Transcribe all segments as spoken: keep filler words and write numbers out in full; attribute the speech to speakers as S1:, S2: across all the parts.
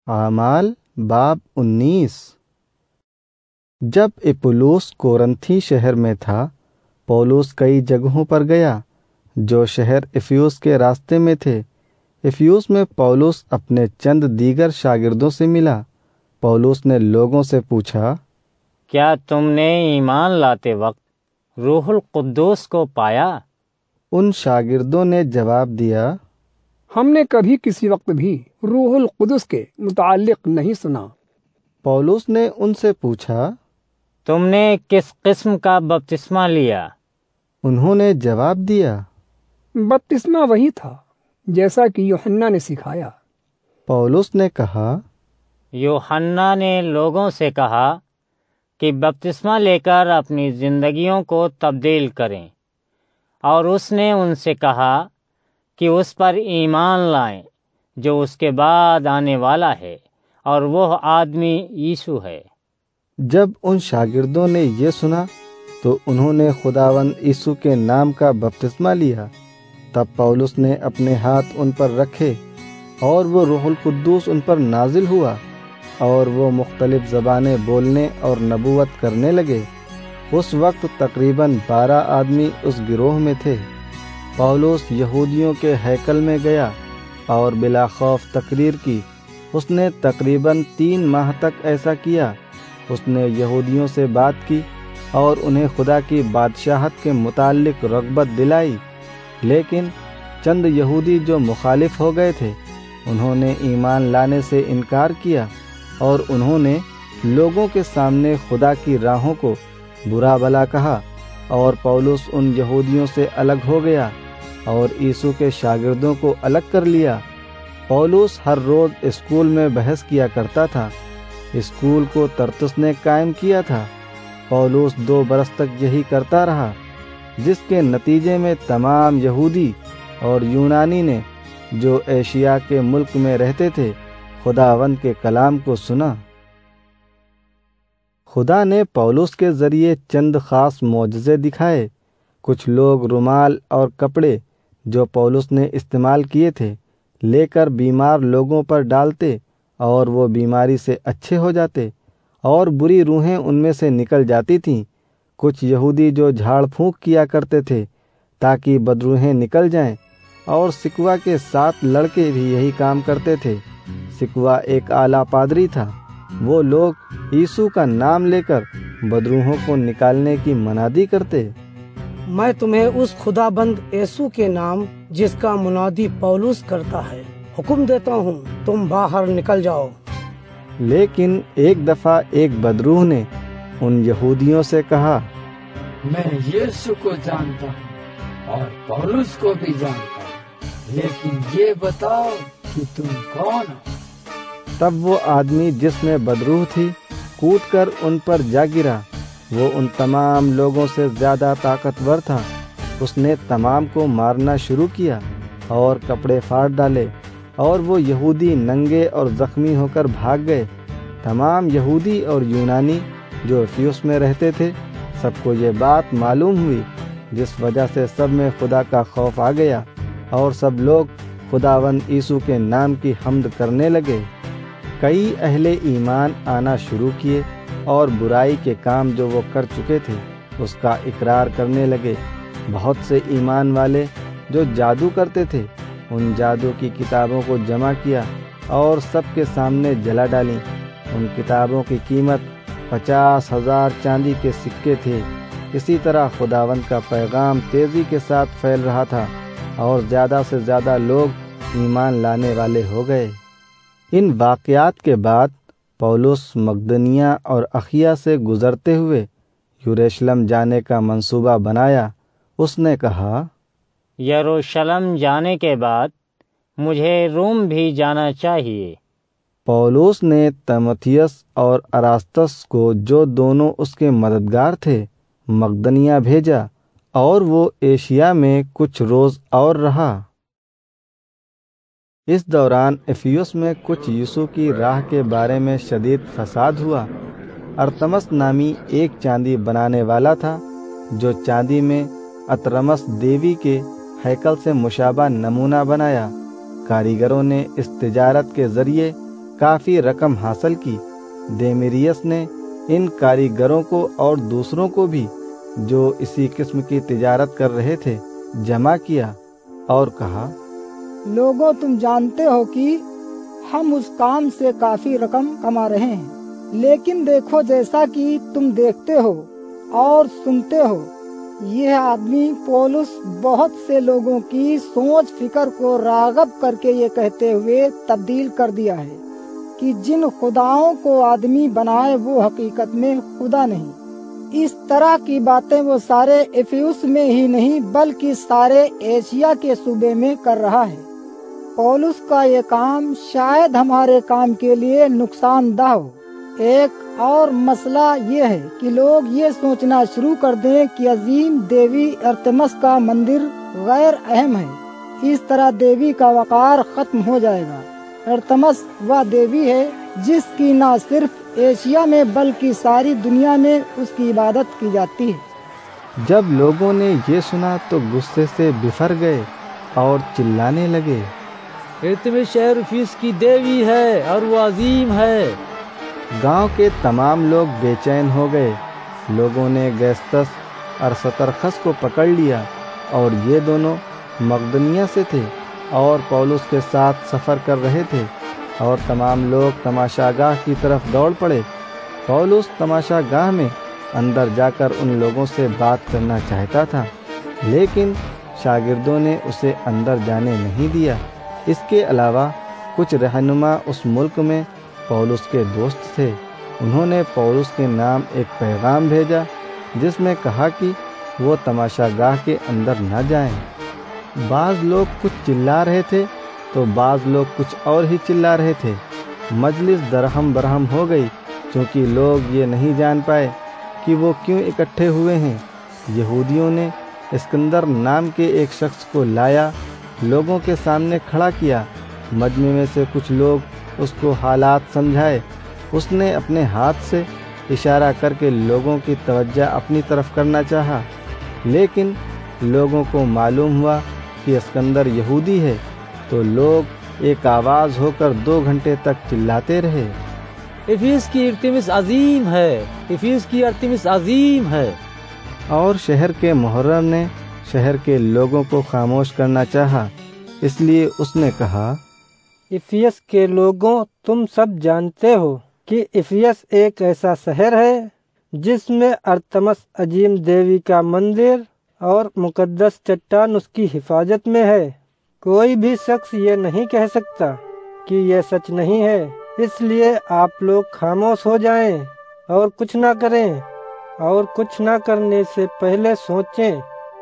S1: اعمال باب انیس۔ جب اپولوس کورنتھی شہر میں تھا، پولس کئی جگہوں پر گیا جو شہر افیوس کے راستے میں تھے۔ افیوس میں پولس اپنے چند دیگر شاگردوں سے ملا۔ پولس نے لوگوں سے پوچھا،
S2: کیا تم نے ایمان لاتے وقت روح القدس کو پایا؟
S1: ان شاگردوں نے جواب دیا،
S3: ہم نے کبھی کسی وقت بھی روح القدس کے متعلق نہیں سنا۔
S1: پولس نے ان سے پوچھا،
S2: تم نے کس قسم کا بپتسمہ لیا؟
S1: انہوں نے جواب دیا،
S3: بپتسمہ وہی تھا جیسا کہ یوحنا نے سکھایا۔
S1: پولس نے کہا،
S2: یوحنا نے لوگوں سے کہا کہ بپتسمہ لے کر اپنی زندگیوں کو تبدیل کریں، اور اس نے ان سے کہا کہ اس پر ایمان لائیں جو اس کے بعد آنے والا ہے، اور وہ آدمی یسوع ہے۔
S1: جب ان شاگردوں نے یہ سنا تو انہوں نے خداوند یسوع کے نام کا بپتسمہ لیا۔ تب پولس نے اپنے ہاتھ ان پر رکھے اور وہ روح القدس ان پر نازل ہوا، اور وہ مختلف زبانیں بولنے اور نبوت کرنے لگے۔ اس وقت تقریباً بارہ آدمی اس گروہ میں تھے۔ پولس یہودیوں کے ہیکل میں گیا اور بلا خوف تقریر کی۔ اس نے تقریباً تین ماہ تک ایسا کیا۔ اس نے یہودیوں سے بات کی اور انہیں خدا کی بادشاہت کے متعلق رغبت دلائی، لیکن چند یہودی جو مخالف ہو گئے تھے انہوں نے ایمان لانے سے انکار کیا، اور انہوں نے لوگوں کے سامنے خدا کی راہوں کو برا بھلا کہا، اور پولس ان یہودیوں سے الگ ہو گیا اور یسوع کے شاگردوں کو الگ کر لیا۔ پولس ہر روز اسکول میں بحث کیا کرتا تھا۔ اسکول کو ترتس نے قائم کیا تھا۔ پولس دو برس تک یہی کرتا رہا، جس کے نتیجے میں تمام یہودی اور یونانی نے جو ایشیا کے ملک میں رہتے تھے خداوند کے کلام کو سنا۔ خدا نے پولس کے ذریعے چند خاص معجزے دکھائے۔ کچھ لوگ رومال اور کپڑے جو پولس نے استعمال کیے تھے لے کر بیمار لوگوں پر ڈالتے، اور وہ بیماری سے اچھے ہو جاتے، اور بری روحیں ان میں سے نکل جاتی تھیں۔ کچھ یہودی جو جھاڑ پھونک کیا کرتے تھے تاکہ بدروحیں نکل جائیں، اور سکوا کے سات لڑکے بھی یہی کام کرتے تھے۔ سکوا ایک اعلیٰ پادری تھا۔ وہ لوگ یسوع کا نام لے کر بدروحوں کو نکالنے کی منادی کرتے۔
S4: میں تمہیں اس خدا بند یسوع کے نام جس کا منادی پولس کرتا ہے حکم دیتا ہوں، تم باہر نکل جاؤ۔
S1: لیکن ایک دفعہ ایک بدروح نے ان یہودیوں سے کہا،
S5: میں یسوع کو جانتا ہوں اور پولس کو بھی جانتا ہوں، لیکن یہ بتاؤ کہ تم کون ہو؟
S1: تب وہ آدمی جس میں بدروح تھی کود کر ان پر جا گرا۔ وہ ان تمام لوگوں سے زیادہ طاقتور تھا۔ اس نے تمام کو مارنا شروع کیا اور کپڑے پھاڑ ڈالے، اور وہ یہودی ننگے اور زخمی ہو کر بھاگ گئے۔ تمام یہودی اور یونانی جو افیوس میں رہتے تھے سب کو یہ بات معلوم ہوئی، جس وجہ سے سب میں خدا کا خوف آ گیا، اور سب لوگ خداوند یسوع کے نام کی حمد کرنے لگے۔ کئی اہل ایمان آنا شروع کیے اور برائی کے کام جو وہ کر چکے تھے اس کا اقرار کرنے لگے۔ بہت سے ایمان والے جو جادو کرتے تھے ان جادو کی کتابوں کو جمع کیا اور سب کے سامنے جلا ڈالیں۔ ان کتابوں کی قیمت پچاس ہزار چاندی کے سکے تھے۔ اسی طرح خداوند کا پیغام تیزی کے ساتھ پھیل رہا تھا، اور زیادہ سے زیادہ لوگ ایمان لانے والے ہو گئے۔ ان واقعات کے بعد پولس مقدونیہ اور اخیا سے گزرتے ہوئے یروشلم جانے کا منصوبہ بنایا۔ اس نے کہا،
S2: یروشلم جانے کے بعد مجھے روم بھی جانا چاہیے۔
S1: پولس نے تیموتھیوس اور اراسطس کو، جو دونوں اس کے مددگار تھے، مقدونیہ بھیجا، اور وہ ایشیا میں کچھ روز اور رہا۔ اس دوران افیوس میں کچھ یسوع کی راہ کے بارے میں شدید فساد ہوا۔ ارتمس نامی ایک چاندی بنانے والا تھا، جو چاندی میں ارتمس دیوی کے ہیکل سے مشابہ نمونہ بنایا۔ کاریگروں نے اس تجارت کے ذریعے کافی رقم حاصل کی۔ دیمیریس نے ان کاریگروں کو اور دوسروں کو بھی جو اسی قسم کی تجارت کر رہے تھے جمع کیا اور کہا،
S6: لوگوں تم جانتے ہو کہ ہم اس کام سے کافی رقم کما رہے ہیں، لیکن دیکھو جیسا کہ تم دیکھتے ہو اور سنتے ہو، یہ آدمی پولس بہت سے لوگوں کی سوچ فکر کو راغب کر کے یہ کہتے ہوئے تبدیل کر دیا ہے کہ جن خداؤں کو آدمی بنائے وہ حقیقت میں خدا نہیں۔ اس طرح کی باتیں وہ سارے افیوس میں ہی نہیں بلکہ سارے ایشیا کے صوبے میں کر رہا ہے۔ پولس کا یہ کام شاید ہمارے کام کے لیے نقصان دہ ہو۔ ایک اور مسئلہ یہ ہے کہ لوگ یہ سوچنا شروع کر دیں کہ عظیم دیوی ارتمس کا مندر غیر اہم ہے۔ اس طرح دیوی کا وقار ختم ہو جائے گا۔ ارتمس وہ دیوی ہے جس کی نہ صرف ایشیا میں بلکہ ساری دنیا میں اس کی عبادت کی جاتی ہے۔
S1: جب لوگوں نے یہ سنا تو غصے سے بفر گئے اور چلانے لگے،
S7: ارتمس شہر افیس کی دیوی ہے اور وہ عظیم ہے۔
S1: گاؤں کے تمام لوگ بے چین ہو گئے۔ لوگوں نے گیستس ارسترخس کو پکڑ لیا، اور یہ دونوں مقدونیہ سے تھے اور پولس کے ساتھ سفر کر رہے تھے، اور تمام لوگ تماشا گاہ کی طرف دوڑ پڑے۔ پولس تماشا گاہ میں اندر جا کر ان لوگوں سے بات کرنا چاہتا تھا، لیکن شاگردوں نے اسے اندر جانے نہیں دیا۔ اس کے علاوہ کچھ رہنما اس ملک میں پولس کے دوست تھے۔ انہوں نے پولس کے نام ایک پیغام بھیجا جس میں کہا کہ وہ تماشا گاہ کے اندر نہ جائیں۔ بعض لوگ کچھ چلا رہے تھے تو بعض لوگ کچھ اور ہی چلا رہے تھے۔ مجلس درہم برہم ہو گئی، کیونکہ لوگ یہ نہیں جان پائے کہ وہ کیوں اکٹھے ہوئے ہیں۔ یہودیوں نے اسکندر نام کے ایک شخص کو لایا، لوگوں کے سامنے کھڑا کیا۔ مجمع میں سے کچھ لوگ اس کو حالات سمجھائے۔ اس نے اپنے ہاتھ سے اشارہ کر کے لوگوں کی توجہ اپنی طرف کرنا چاہا، لیکن لوگوں کو معلوم ہوا کہ اسکندر یہودی ہے، تو لوگ ایک آواز ہو کر دو گھنٹے تک چلاتے رہے،
S7: افیس کی ارتمس عظیم ہے، افیس کی ارتمس عظیم ہے۔
S1: اور شہر کے محرر نے شہر کے لوگوں کو خاموش کرنا چاہا، اس لیے اس نے کہا،
S8: افیس کے لوگوں، تم سب جانتے ہو کہ افیس ایک ایسا شہر ہے جس میں ارتمس عظیم دیوی کا مندر اور مقدس چٹان اس کی حفاظت میں ہے۔ کوئی بھی شخص یہ نہیں کہہ سکتا کہ یہ سچ نہیں ہے، اس لیے آپ لوگ خاموش ہو جائیں اور کچھ نہ کریں، اور کچھ نہ کرنے سے پہلے سوچیں۔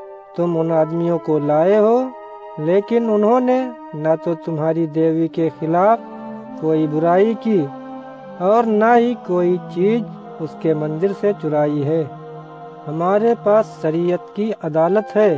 S8: تم ان آدمیوں کو لائے ہو، لیکن انہوں نے نہ تو تمہاری دیوی کے خلاف کوئی برائی کی اور نہ ہی کوئی چیز اس کے مندر سے چرائی ہے۔ ہمارے پاس شریعت کی عدالت ہے،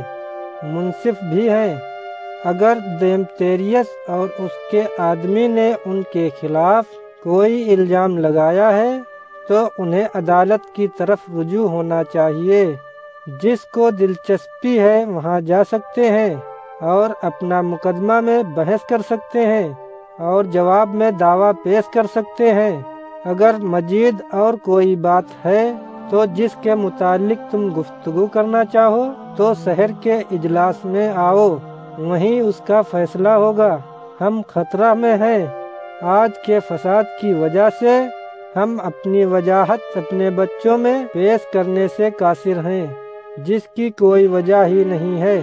S8: منصف بھی ہیں۔ اگر دیمتریس اور اس کے آدمی نے ان کے خلاف کوئی الزام لگایا ہے تو انہیں عدالت کی طرف رجوع ہونا چاہیے۔ جس کو دلچسپی ہے وہاں جا سکتے ہیں اور اپنا مقدمہ میں بحث کر سکتے ہیں اور جواب میں دعویٰ پیش کر سکتے ہیں۔ اگر مزید اور کوئی بات ہے تو جس کے متعلق تم گفتگو کرنا چاہو تو شہر کے اجلاس میں آؤ، وہیں اس کا فیصلہ ہوگا۔ ہم خطرہ میں ہیں۔ آج کے فساد کی وجہ سے ہم اپنی وجاہت اپنے بچوں میں پیش کرنے سے قاصر ہیں، جس کی کوئی وجہ ہی نہیں ہے۔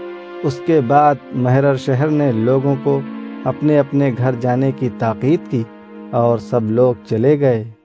S1: اس کے بعد محرر شہر نے لوگوں کو اپنے اپنے گھر جانے کی تاکید کی، اور سب لوگ چلے گئے۔